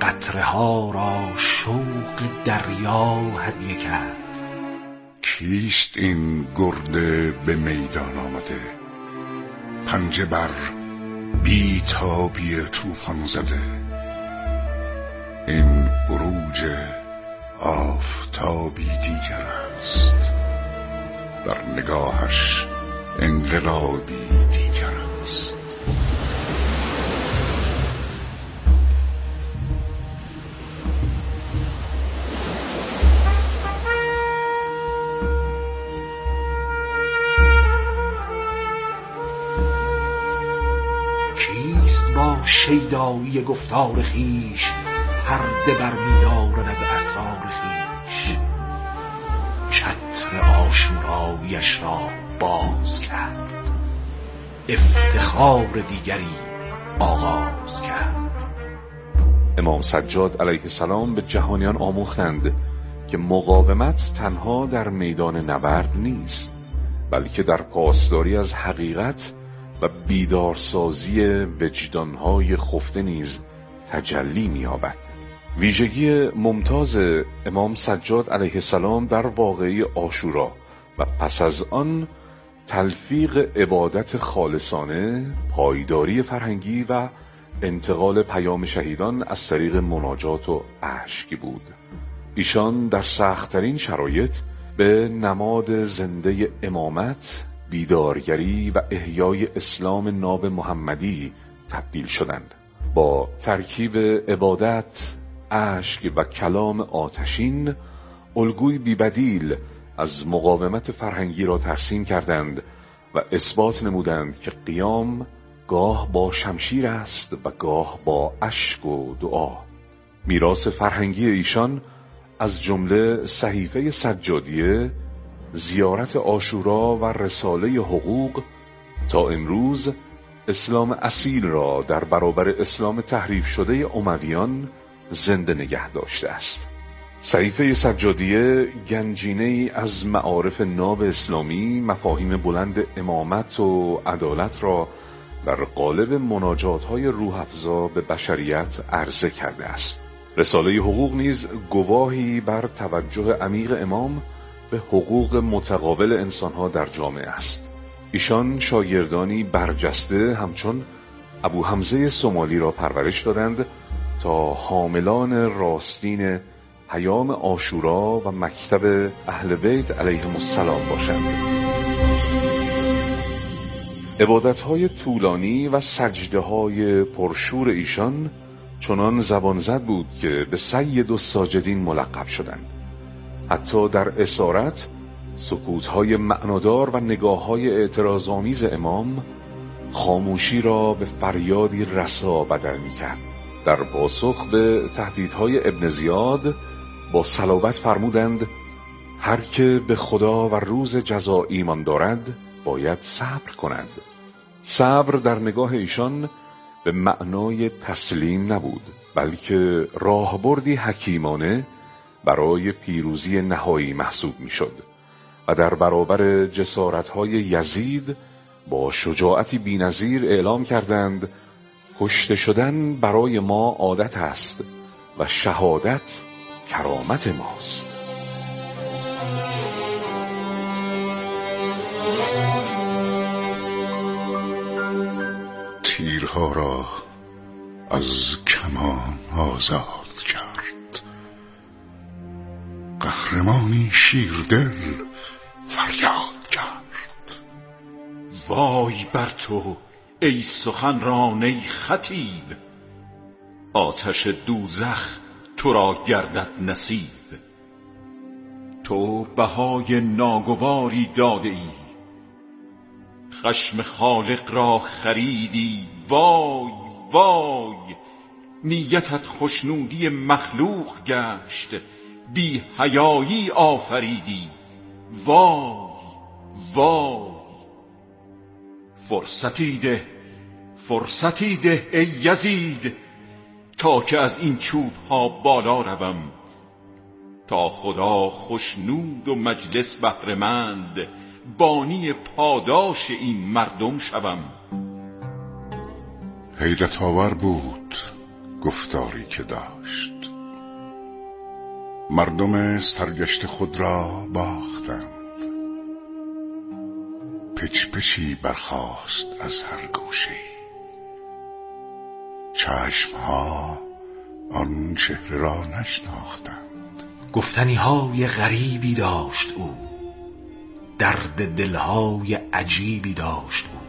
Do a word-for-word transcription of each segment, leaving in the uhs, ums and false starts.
قطره ها را شوق دریا هدیه کرد. کیست این گرده به میدان آمده، پنجه بر بی تابی طوفان زده؟ این عروج آفتابی دیگر است، در نگاهش انقلابی دیگر است. کیست با شیدایی گفتار خیش پرده برمی‌دارد از اسرار خیش؟ چتر عاشورایی‌اش را باز کرد، افتخار دیگری آغاز کرد. امام سجاد علیه السلام به جهانیان آموختند که مقاومت تنها در میدان نبرد نیست، بلکه در پاسداری از حقیقت و بیدارسازی وجدانهای خفته نیز تجلی می‌یابد. ویژگی ممتاز امام سجاد علیه السلام در واقعه عاشورا و پس از آن تلفیق عبادت خالصانه، پایداری فرهنگی و انتقال پیام شهیدان از طریق مناجات و اشک بود. ایشان در سخت‌ترین شرایط به نماد زنده امامت، بیدارگری و احیای اسلام ناب محمدی تبدیل شدند. با ترکیب عبادت، اشک و کلام آتشین، الگوی بی‌بدیل از مقاومت فرهنگی را ترسیم کردند و اثبات نمودند که قیام گاه با شمشیر است و گاه با اشک و دعا. میراث فرهنگی ایشان از جمله صحیفه سجادیه، زیارت عاشورا و رساله حقوق تا امروز اسلام اصیل را در برابر اسلام تحریف شده امویان زنده نگه داشته است. صحیفه سجادیه گنجینه‌ای از معارف ناب اسلامی، مفاهیم بلند امامت و عدالت را در قالب مناجات‌های روح افزا به بشریت عرضه کرده است. رساله حقوق نیز گواهی بر توجه عمیق امام به حقوق متقابل انسانها در جامعه است. ایشان شاگردانی برجسته همچون ابو حمزه سومالی را پرورش دادند تا حاملان راستین پیام عاشورا و مکتب اهل بیت علیهم السلام باشند. عبادت‌های طولانی و سجده‌های پرشور ایشان چنان زبان زد بود که به سید الساجدین ملقب شدند. حتی در اسارت سکوت‌های معنادار و نگاه‌های اعتراض‌آمیز امام خاموشی را به فریادی رسا بدل می‌کرد. در پاسخ به تهدیدهای ابن زیاد با صلابت فرمودند: هر که به خدا و روز جزا ایمان دارد باید صبر کند. صبر در نگاه ایشان به معنای تسلیم نبود، بلکه راهبردی حکیمانه برای پیروزی نهایی محسوب می‌شد و در برابر جسارت‌های یزید با شجاعتی بی‌نظیر اعلام کردند: کشته شدن برای ما عادت است و شهادت کرامت ماست. تیرها را از کمان آزاد کرد، قهرمانی شیردل فریاد کرد. وای بر تو ای سخنران خطیب، آتش دوزخ تو را گردد نصیب. تو بهای ناگواری داده ای، خشم خالق را خریدی. وای وای، نیتت خوشنودی مخلوق گشت، بی حیایی آفریدی. وای وای، فرصتی ده فرصتی ده ای یزید، تا که از این چوب ها بالا روم، تا خدا خوشنود و مجلس بهره‌مند، بانی پاداش این مردم شوم. حیرت آور بود گفتاری که داشت، مردم سرگشت خود را باختند، پچ پچی برخاست از هر گوشه‌ای. چشمها آن چهره را نشناختند. گفتنی های غریبی داشت او، درد دلهای عجیبی داشت او.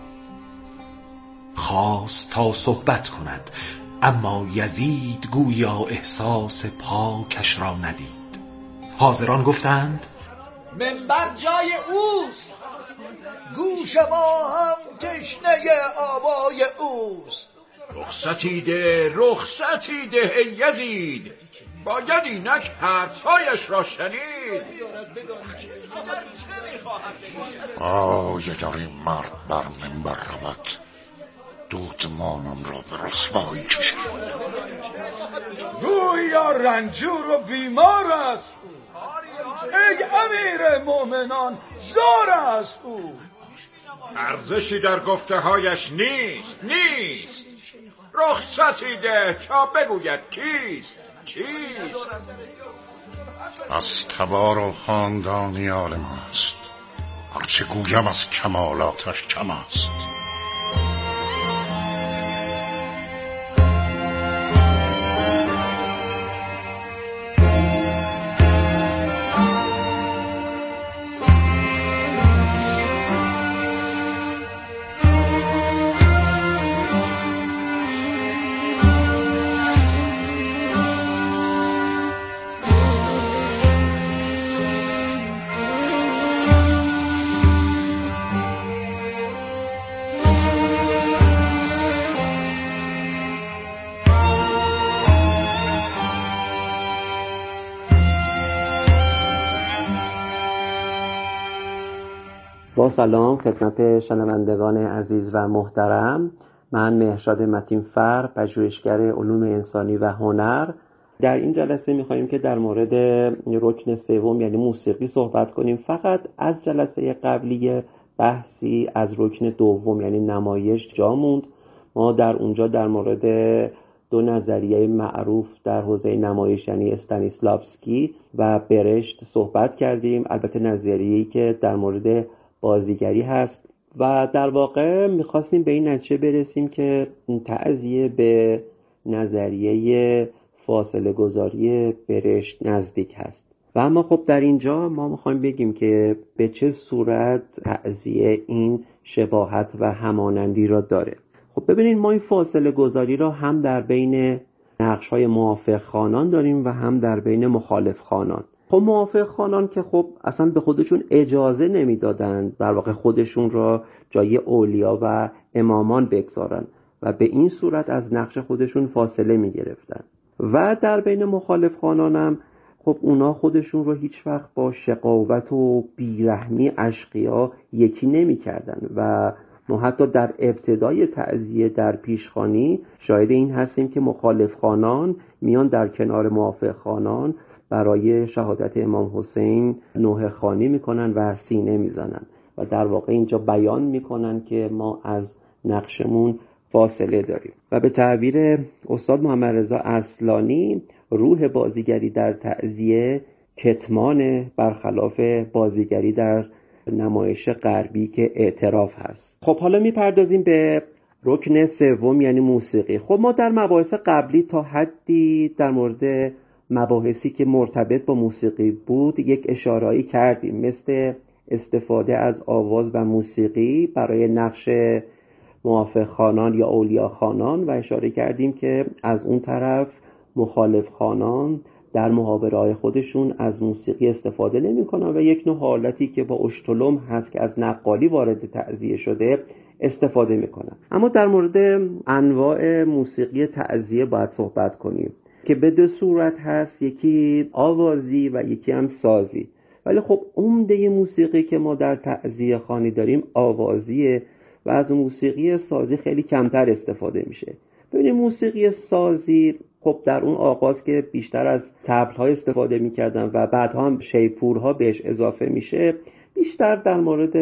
خواست تا صحبت کند، اما یزید گویا احساس پاکش را ندید. حاضران گفتند منبر جای اوست، گوش ما هم تشنه آوای اوست. رخصتی ده رخصتی ده ای یزید، باید اینک حرفهایش را شنید. آی اگر این مرد بر منبر رود، دودمانم را به رسوایی کشد. گویا رنجور و بیمار است او، ای امیر مومنان زار است او. ارزشی در گفته هایش نیست نیست. رخصتی ده تا بگوید کیست چیست. از تبار و خاندانی عالم است، هرچه گویم از کمالاتش کم است. با سلام خدمت شنوندگان عزیز و محترم. من مهرشاد متین‌فر، پژوهشگر علوم انسانی و هنر. در این جلسه می‌خوایم که در مورد رکن سوم یعنی موسیقی صحبت کنیم. فقط از جلسه قبلی بحثی از رکن دوم یعنی نمایش جا موند. ما در اونجا در مورد دو نظریه معروف در حوزه نمایش یعنی استانیسلاوسکی و برشت صحبت کردیم. البته نظریه‌ای که در مورد بازیگری هست و در واقع میخواستیم به این نتیجه برسیم که تعزیه به نظریه فاصله گذاری برشت نزدیک هست. و اما خب در اینجا ما میخوایم بگیم که به چه صورت تعزیه این شباهت و همانندی را داره. خب ببینید، ما این فاصله گذاری را هم در بین نقش‌های موافق خوانان داریم و هم در بین مخالف خوانان. خب موافق خوانان که خب اصلا به خودشون اجازه نمیدادن در واقع خودشون را جای اولیا و امامان بگذارن و به این صورت از نقش خودشون فاصله میگرفتن. و در بین مخالف خوانان هم خب اونا خودشون رو هیچ وقت با شقاوت و بیرحمی اشقیا یکی نمی کردن و ما حتی در ابتدای تعزیه در پیشخوانی شاهد این هستیم که مخالف خوانان میان در کنار موافق خوانان برای شهادت امام حسین نوحه خوانی میکنن و سینه میزنن و در واقع اینجا بیان میکنن که ما از نقشمون فاصله داریم. و به تعبیر استاد محمد رضا اصلانی، روح بازیگری در تعزیه کتمان برخلاف بازیگری در نمایش غربی که اعتراف هست. خب حالا میپردازیم به رکن سوم یعنی موسیقی. خب ما در مباحث قبلی تا حدی در مورد مباحثی که مرتبط با موسیقی بود یک اشاره‌ای کردیم، مثل استفاده از آواز و موسیقی برای نقش موافق خوانان یا اولیا خوانان و اشاره کردیم که از اون طرف مخالف خوانان در محاوره‌های خودشون از موسیقی استفاده نمی‌کنن و یک نوع حالتی که با اشتلم هست که از نقالی وارد تعزیه شده استفاده می‌کنن. اما در مورد انواع موسیقی تعزیه باید صحبت کنیم که به دو صورت هست، یکی آوازی و یکی هم سازی. ولی خب عمده موسیقی که ما در تعزیه خوانی داریم آوازیه و از موسیقی سازی خیلی کمتر استفاده میشه. ببینید موسیقی سازی خب در اون آغاز که بیشتر از طبل‌ها استفاده می‌کردن و بعدها هم شیپورها بهش اضافه میشه، بیشتر در مورد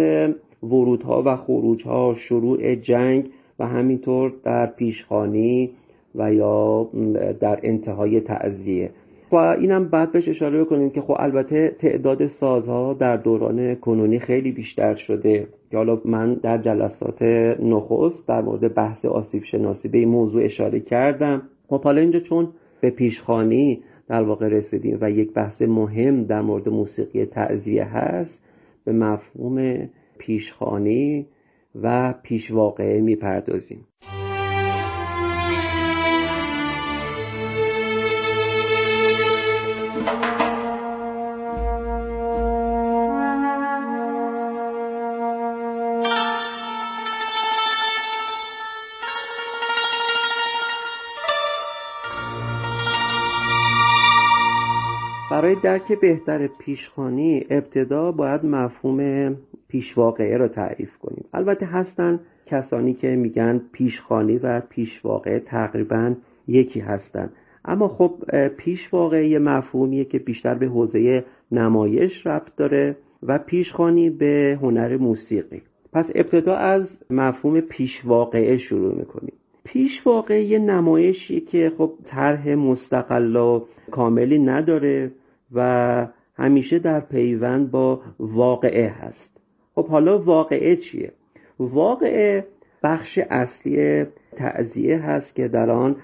ورودها و خروجها، شروع جنگ و همینطور در پیشخوانی و یا در انتهای تعزیه. و اینم بعد بهش اشاره کنیم که خب البته تعداد سازها در دوران کنونی خیلی بیشتر شده که حالا من در جلسات نخست در مورد بحث آسیب شناسی به این موضوع اشاره کردم. خب حالا اینجا چون به پیشخوانی در واقع رسیدیم و یک بحث مهم در مورد موسیقی تعزیه هست، به مفهوم پیشخوانی و پیشواقعه میپردازیم. برای درک بهتر پیشخوانی ابتدا باید مفهوم پیشواقعه را تعریف کنیم. البته هستن کسانی که میگن پیشخوانی و پیشواقعه تقریبا یکی هستن، اما خب پیشواقعه یه مفهومیه که بیشتر به حوزه نمایش ربط داره و پیشخوانی به هنر موسیقی. پس ابتدا از مفهوم پیشواقعه شروع میکنیم. پیشواقعه یه نمایشی که خب طرح مستقل و کاملی نداره و همیشه در پیوند با واقعه هست. خب حالا واقعه چیه؟ واقعه بخش اصلی تعزیه هست که در آن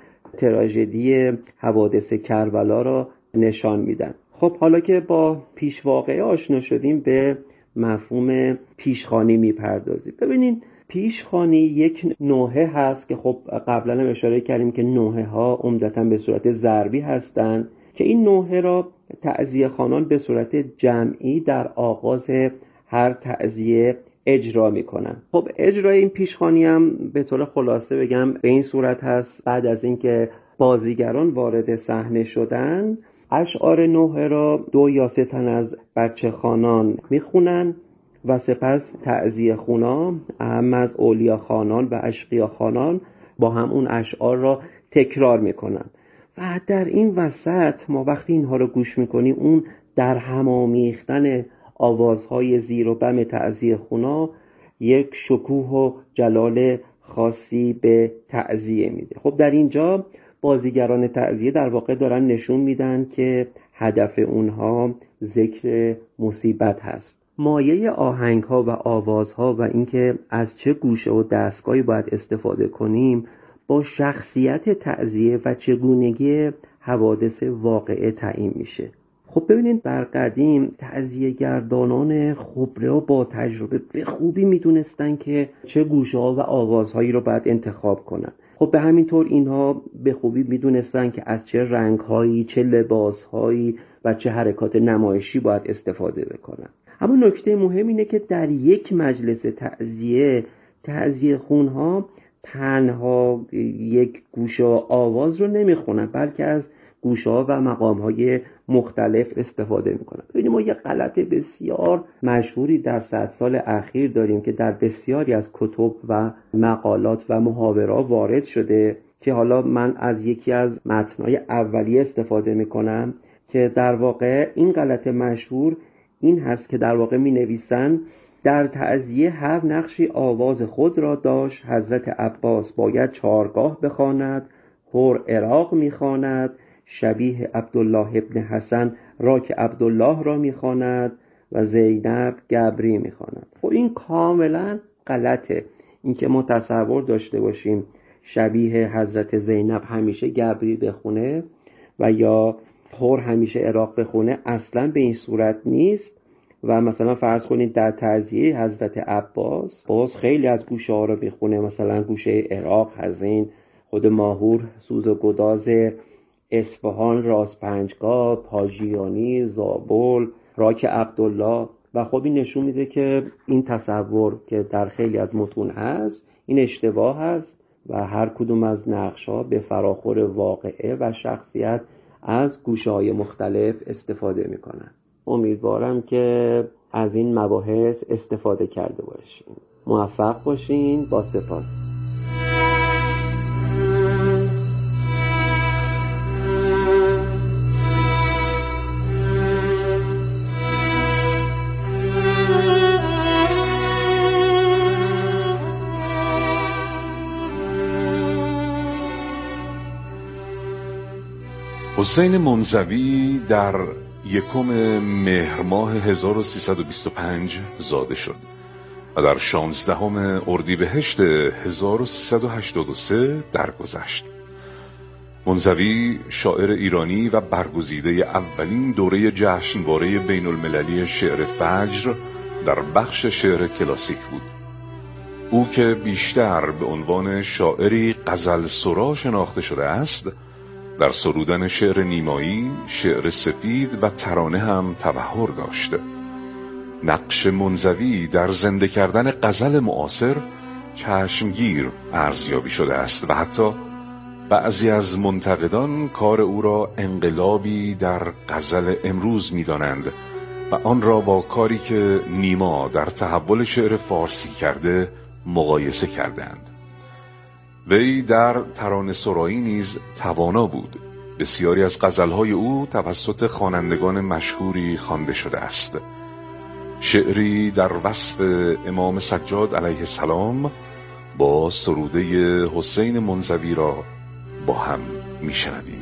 تراژدی حوادث کربلا را نشان میدن. خب حالا که با پیشواقعه آشنا شدیم به مفهوم پیشخوانی میپردازیم. ببینین پیشخوانی یک نوحه هست که خب قبلا هم اشاره کردیم که نوحه ها عمدتاً به صورت ضربی هستند که این نوحه را تعزیه خوانان به صورت جمعی در آغاز هر تعزیه اجرا میکنن. خب اجرای این پیشخوانی هم به طور خلاصه بگم به این صورت هست: بعد از اینکه بازیگران وارد صحنه شدن، اشعار نوحه را دو یا سه تن از بچه خوانان میخونن و سپس تعزیه خونا اهم از اولیا خوانان و اشقیا خوانان با هم اون اشعار را تکرار میکنن. و در این وسط ما وقتی اینها رو گوش میکنیم اون در هم آمیختن آوازهای زیر و بم تعزیه خونا یک شکوه و جلال خاصی به تعزیه میده. خب در اینجا بازیگران تعزیه در واقع دارن نشون میدن که هدف اونها ذکر مصیبت هست. مایه آهنگ ها و آواز ها و اینکه از چه گوشه و دستگاهی باید استفاده کنیم با شخصیت تعزیه و چگونگی حوادث واقعه تعیین میشه. خب ببینید در قدیم تعزیه گردانان خبره و با تجربه به خوبی میدونستن که چه گوشه ها و آوازهایی رو باید انتخاب کنن. خب به همین طور اینها به خوبی میدونستن که از چه رنگهایی، چه لباسهایی و چه حرکات نمایشی باید استفاده بکنن. اما نکته مهم اینه که در یک مجلس تعزیه تعزیه خونها تنها یک گوشه آواز رو نمیخونن، بلکه از گوشه ها و مقام های مختلف استفاده میکنن. ببینید ما یه غلط بسیار مشهوری در صد سال اخیر داریم که در بسیاری از کتب و مقالات و محاوره‌ها وارد شده که حالا من از یکی از متن‌های اولیه استفاده میکنم که در واقع این غلط مشهور این هست که در واقع می نویسن در تعزیه هر نقشی آواز خود را داشت. حضرت عباس باید چارگاه بخواند، هور عراق می خواند، شبیه عبدالله ابن حسن را که عبدالله را می خواند و زینب گبری می خواند. خب این کاملا غلطه. این که ما تصور داشته باشیم شبیه حضرت زینب همیشه گبری بخونه و یا هور همیشه عراق بخونه اصلا به این صورت نیست. و مثلا فرض کنید در تعزیه حضرت عباس باز خیلی از گوشه ها رو بخونه، مثلا گوشه عراق، حزین، خود ماهور، سوز و گداز، اصفهان، راز پنجگاه، پاژیانی، زابل، راک عبدالله. و خب این نشون میده که این تصور که در خیلی از متون هست این اشتباه هست و هر کدوم از نقش‌ها به فراخور واقعه و شخصیت از گوشه‌های مختلف استفاده میکنن. امیدوارم که از این مباحث استفاده کرده باشین. موفق باشین. با سپاس. حسین منزوی در یکم مهر ماه هزار و سیصد و بیست و پنج زاده شد و در شانزدهم اردیبهشت هزار و سیصد و هشتاد و سه درگذشت. منزوی شاعر ایرانی و برگزیده اولین دوره جشنواره بین المللی شعر فجر در بخش شعر کلاسیک بود. او که بیشتر به عنوان شاعری غزل سرا شناخته شده است، در سرودن شعر نیمایی، شعر سفید و ترانه هم تبحر داشت. نقش منزوی در زنده کردن غزل معاصر چشمگیر ارزیابی شده است و حتی بعضی از منتقدان کار او را انقلابی در غزل امروز می‌دانند و آن را با کاری که نیما در تحول شعر فارسی کرده مقایسه کردند. وی در ترانه سرایی نیز توانا بود. بسیاری از غزلهای او توسط خوانندگان مشهوری خوانده شده است. شعری در وصف امام سجاد علیه السلام با سروده حسین منزوی را با هم میشنویم.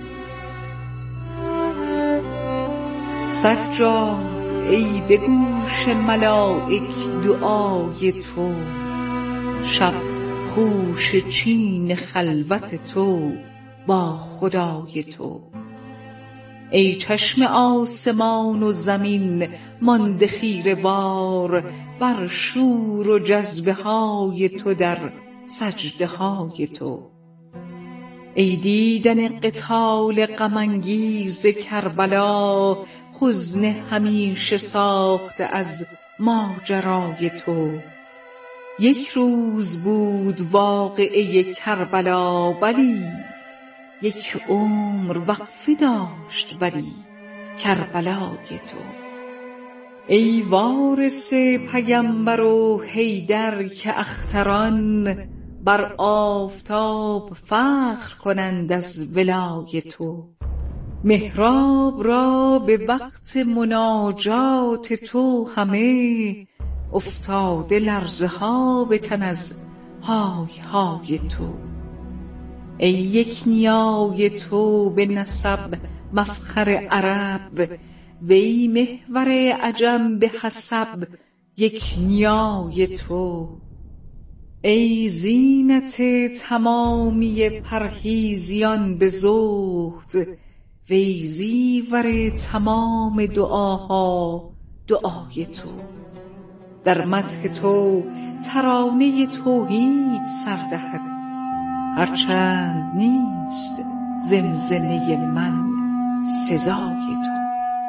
سجاد ای به گوش ملائک دعای تو، شب خوش چین خلوت تو با خدای تو. ای چشم آسمان و زمین مانده خیره وار بر شور و جذبه های تو در سجده های تو. ای دیدن قتال غم انگیز کربلا، حزن همیشه ساخته از ماجرای تو. یک روز بود واقعه کربلا، ولی یک عمر وقفه داشت ولی کربلای تو. ای وارث پیمبر و حیدر که اختران بر آفتاب فخر کنند از ولای تو. محراب را به وقت مناجات تو همه افتاده لرزه ها به تن از های های تو. ای یک نیای تو به نسب مفخر عرب، وی محور عجم به حسب یک نیای تو. ای زینت تمامی پرهیزیان به زهد، وی زیور تمام دعاها دعای تو. در مدح تو ترانه توحید سر دهد، هرچند نیست زمزمه من سزای تو.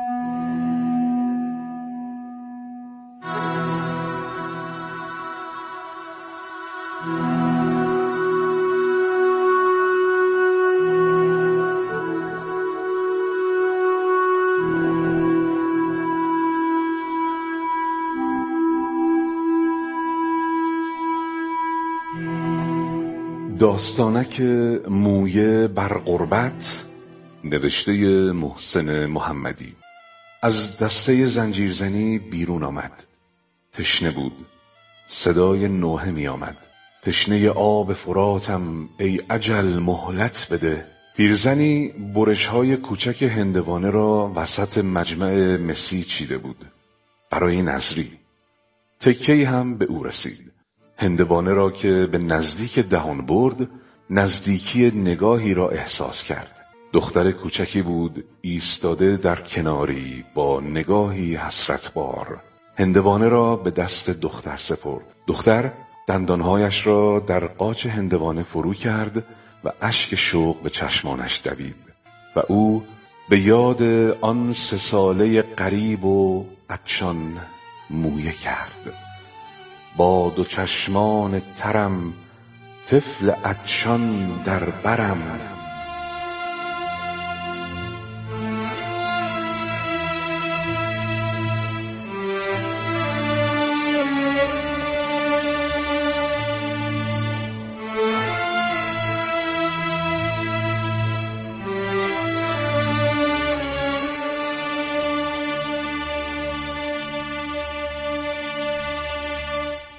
داستانک مویه بر غربت، نوشته محسن محمدی. از دسته زنجیرزنی بیرون آمد. تشنه بود. صدای نوحه می آمد. تشنه آب فراتم ای اجل مهلت بده. پیرزنی برش‌های کوچک هندوانه را وسط مجمع مسی چیده بود برای نظری. تکه‌ای هم به او رسید. هندوانه را که به نزدیک دهان برد، نزدیکی نگاهی را احساس کرد. دختر کوچکی بود ایستاده در کناری با نگاهی حسرتبار. هندوانه را به دست دختر سپرد. دختر دندانهایش را در قاچ هندوانه فرو کرد و اشک شوق به چشمانش دوید و او به یاد آن سه ساله غریب و عطشان مویه کرد. با دو چشمان ترم طفل عطشان در برم.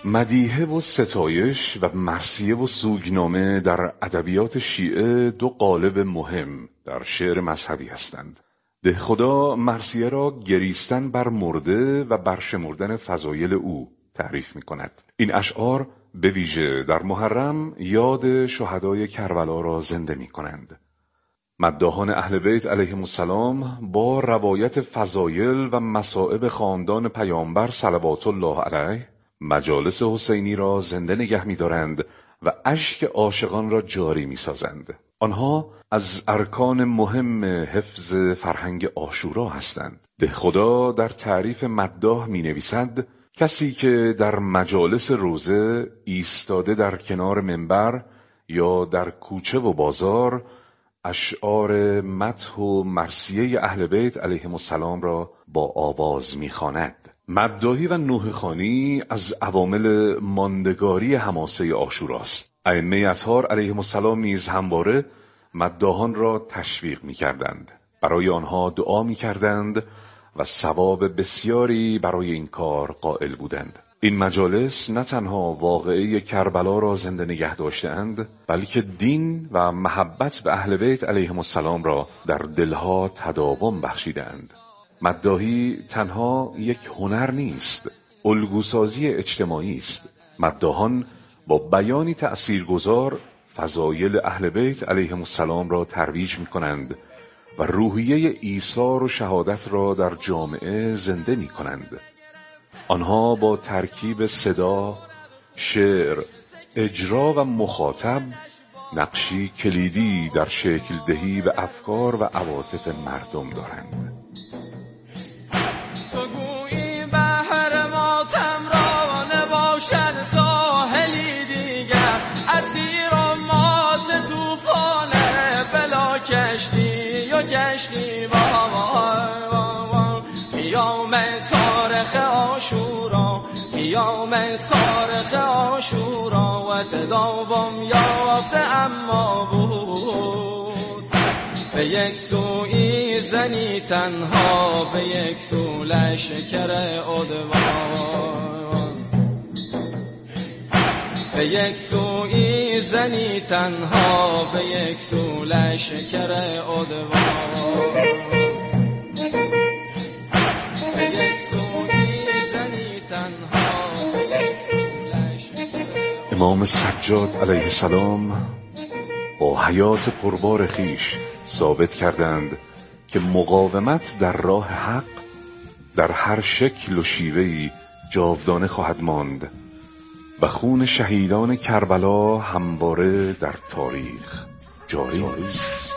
مدیحه و ستایش و مرثیه و سوگنامه در ادبیات شیعه دو قالب مهم در شعر مذهبی هستند. دهخدا مرثیه را گریستن بر مرده و برشمردن فضایل او تعریف می کند. این اشعار به ویژه در محرم یاد شهدای کربلا را زنده می کنند. مداحان اهل بیت علیهم السلام با روایت فضایل و مصائب خاندان پیامبر صلوات الله علیه مجالس حسینی را زنده نگه می دارند و اشک عاشقان را جاری می سازند. آنها از ارکان مهم حفظ فرهنگ عاشورا هستند. دهخدا در تعریف مداح می نویسد کسی که در مجالس روزه ایستاده در کنار منبر یا در کوچه و بازار اشعار مدح و مرثیه اهل بیت علیهم السلام را با آواز می‌خواند. مداحی و نوحه خوانی از عوامل ماندگاری حماسه عاشوراست. ائمه اطهار علیهم السلام نیز همواره مداحان را تشویق می‌کردند. برای آنها دعا می‌کردند و ثواب بسیاری برای این کار قائل بودند. این مجالس نه تنها واقعه کربلا را زنده نگه داشتند، بلکه دین و محبت به اهل بیت علیهم السلام را در دلها تداوم بخشیدند. مداحی تنها یک هنر نیست، الگوسازی اجتماعی است. مداحان با بیانی تأثیرگذار فضایل اهل بیت علیهم السلام را ترویج می کنند و روحیه ایثار و شهادت را در جامعه زنده می کنند. آنها با ترکیب صدا، شعر، اجرا و مخاطب نقشی کلیدی در شکل دهی به افکار و عواطف مردم دارند. تو گویی بحر ماتم را نباشد ساحلی دیگر، اسیر و مات توفان بلا کشتی و کشتی بابا قیام صارخ عاشورا، قیام صارخ عاشورا و تداوم یافته اما بود. به یک سوی زنی تنها، به یک سو لشکر عدوان، به یک سوی زنی تنها، به یک سو لشکر عدوان. امام سجاد علیه السلام با حیات پربار خیش ثابت کردند که مقاومت در راه حق در هر شکل و شیوهی جاودانه خواهد ماند و خون شهیدان کربلا همواره در تاریخ جاری است.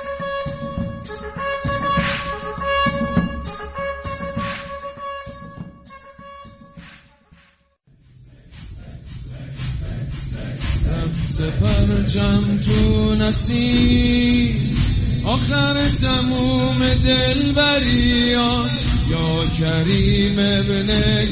پرچم تو نسیم آخر تموم دلبریاست، یا کریم ابن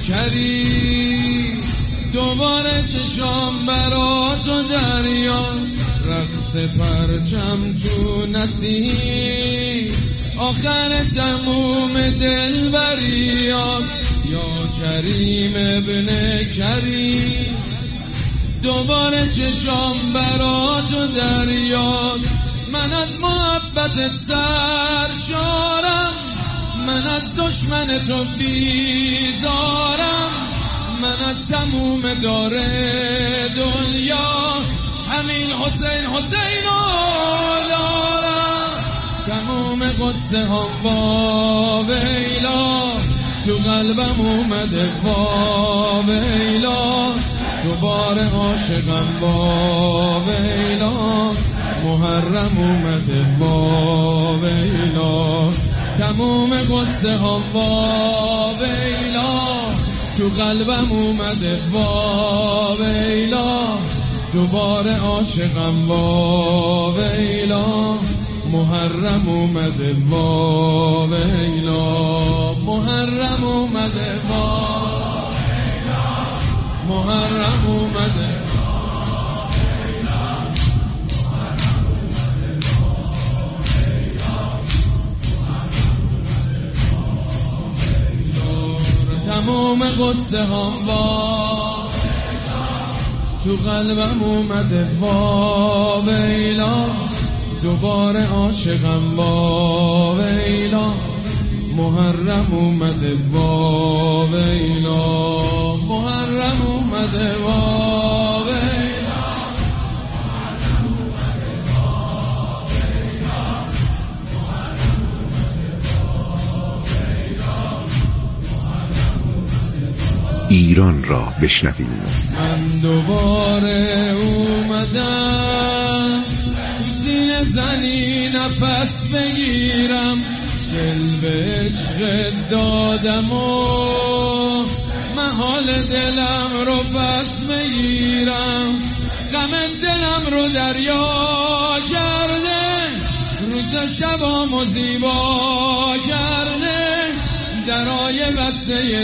کریم دوباره چشام برا تو دریاست. رقص پرچم تو نسیم آخر تموم دلبریاست، یا کریم ابن کریم دوباره چشام برا تو دریاست. من از محبتت سرشارم، من از دشمن تو بیزارم، من از تموم دار دنیا همین حسین حسین رو دارم. تموم قصه ها با ویلا تو قلبم اومده با ویلا، دوباره عاشقم با ویلا، محرم اومده با ویلا. تموم قصه ها با ویلا تو قلبم اومده با ویلا، دوباره عاشقم با ویلا، محرم اومده با ویلا، محرم اومده با محرم اومده. تموم قصه ها با تو قلبم اومده وا ویلا، دوباره عاشقم وا ویلا، محرم اومده وا ویلا، محرم اومده وا ویلا، محرم اومده وا ویلا، محرم اومده وا ویلا. ایران را بشنویم. من دوباره اومدم تو سینه زنی نفس بگیرم، دل به عشق دادم و محال دلم رو پس بگیرم، غم دلم رو دریا کرده، روز شبامو زیبا کرده، درای بسته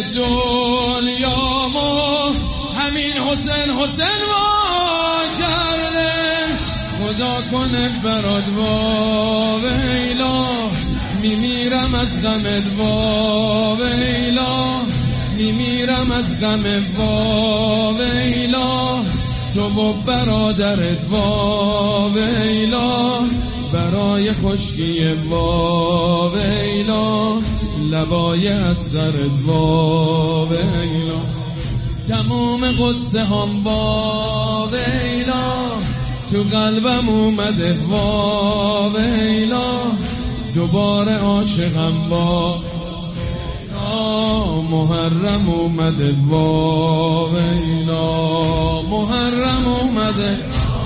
دنیامو همین حسین حسین وا کرده. خدا کنه برات وا ویلا، میمیرم از غم وا ویلا، میمیرم از غم وا ویلا، تو و برادرت وا ویلا، برای خشکی وا ویلا، لبای اثرت وا ویلا، تموم قصه هم وا ویلا، تو قلبم اومده وا ویلا، دوباره عاشقم وا ویلا، محرم اومده وا ویلا، محرم اومده.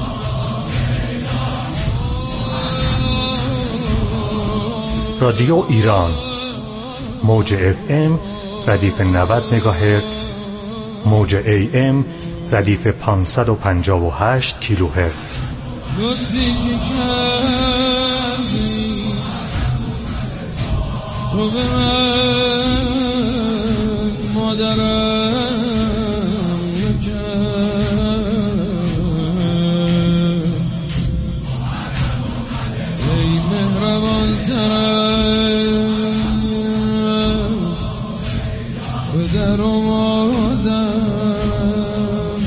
رادیو ایران، موج اف ام ردیف نود مگاهرتز، موج ای ام ردیف پانصد و پنجاه و هشت کیلوهرتز. لطفی که کردی تو به من مادرم نکرد، ای مهربان تر از پدر و مادر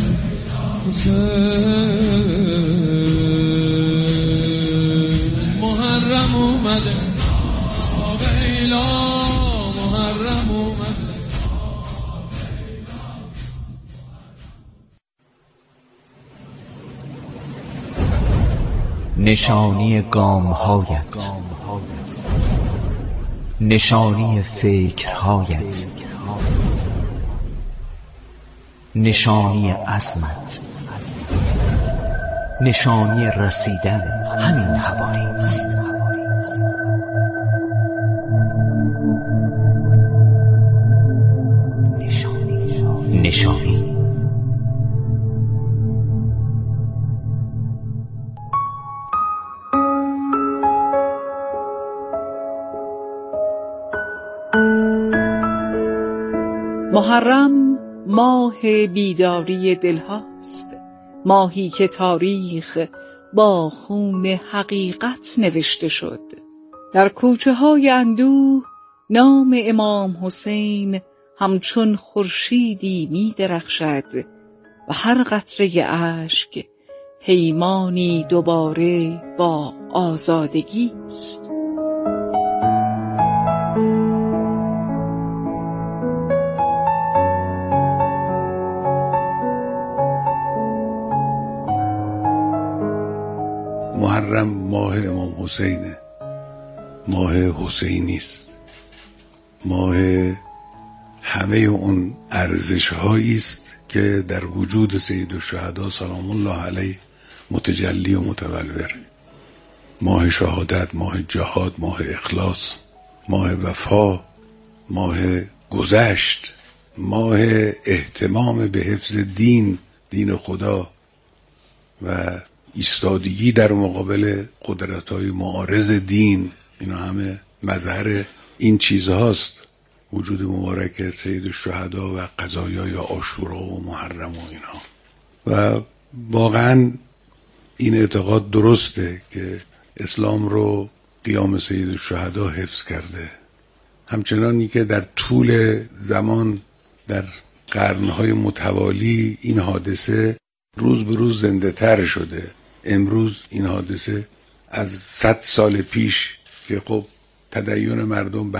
محرم اومده ویلا، محرم اومده. نشانی گام‌هایت، نشانی فکرهایت، نشانی عزمت، نشانی رسیدن همین حوالی است. نشانی نشانی محرم ماه بیداری دلهاست، ماهی که تاریخ با خون حقیقت نوشته شد. در کوچه های اندوه نام امام حسین همچون خورشیدی می درخشد و هر قطره اشک پیمانی دوباره با آزادگی است. محرم ماه امام حسینه، ماه حسینی است، ماه همه اون ارزش هایی است که در وجود سید الشهدا سلام الله علیه متجلی و متولور. ماه شهادت، ماه جهاد، ماه اخلاص، ماه وفا، ماه گذشت، ماه اهتمام به حفظ دین، دین خدا و ایستادگی در مقابل قدرت‌های معارض دین. اینا همه مظهر این چیزهاست، وجود مبارک سید الشهدا و قضایای عاشورا و محرم و اینها. و واقعا این اعتقاد درسته که اسلام رو قیام سید الشهدا حفظ کرده، همچنانی که در طول زمان در قرن‌های متوالی این حادثه روز به روز زنده تر شده. امروز این حادثه از صد سال پیش که خب تدین مردم به